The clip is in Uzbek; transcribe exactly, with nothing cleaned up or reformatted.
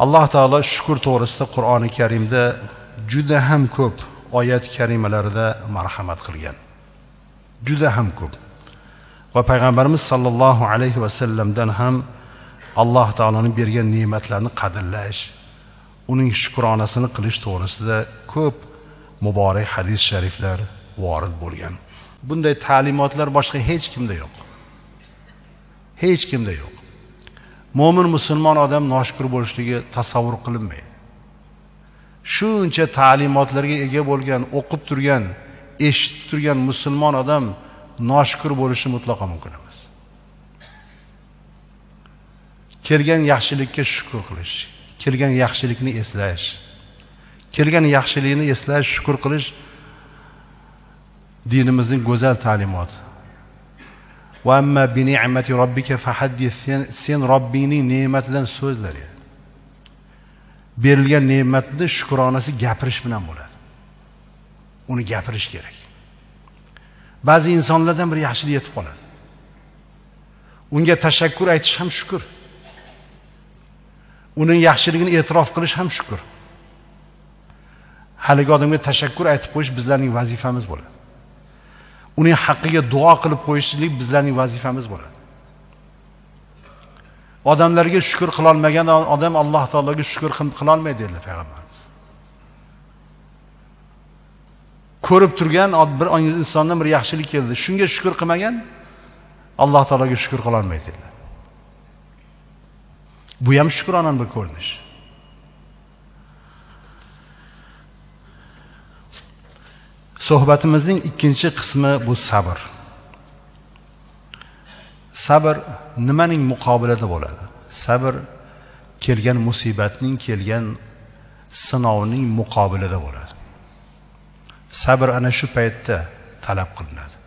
Alloh taolo shukr to'g'risida Qur'oni Karimda juda ham ko'p oyat karimalarida marhamat qilgan. Juda ham ko'p. Va payg'ambarimiz sollallohu alayhi va sallamdan ham Alloh taoloning bergan ne'matlarni qadrlash, uning shukronasini qilish to'g'risida ko'p muborak hadis shariflar vorid bo'lgan. Bunday ta'limotlar boshqa hech kimda yo'q. Hech kimda yo'q. Mo'min musulmon odam noshukur bo'lishligi tasavvur qilinmaydi. Shuncha ta'limotlarga ega bo'lgan, o'qib turgan, eshitib turgan musulmon odam noshukur bo'lishi mutlaqo mumkin emas. Kelgan yaxshilikka shukr qilish, kelgan yaxshilikni eslash, kelgan yaxshilikni eslash, shukr qilish dinimizning go'zal ta'limoti. Va amma bi ni'mati robbika fahaddis, sen Robbingning ne'matidan so'zlar. Berilgan ne'matni shukronasi gapirish bilan bo'ladi. Uni gapirish kerak. Ba'zi insonlardan bir yaxshilik yetib qoladi. Unga tashakkur aytish ham shukr. Uning yaxshiligini e'tirof qilish ham shukr. Haligi odamga tashakkur aytib qo'yish bizlarning vazifamiz bo'ladi. Uning haqqiga duo qilib qo'yishlik bizlarning vazifamiz bo'ladi. Odamlarga shukr qila olmagan odam Alloh taologa shukr qila olmaydi dedilar payg'ambarimiz. Ko'rib turgan bir insondan bir yaxshilik keldi, shunga shukr qilmagan Alloh taologa shukr qila olmaydi dedilar. Bu ham shukronaning bir ko'rinishi. Suhbatimizning ikkinchi qismi bu sabr. Sabr nimaning muqobilida bo'ladi? Sabr kelgan musibatning, kelgan sinovning muqobilida bo'ladi. Sabr ana shu paytda talab qilinadi.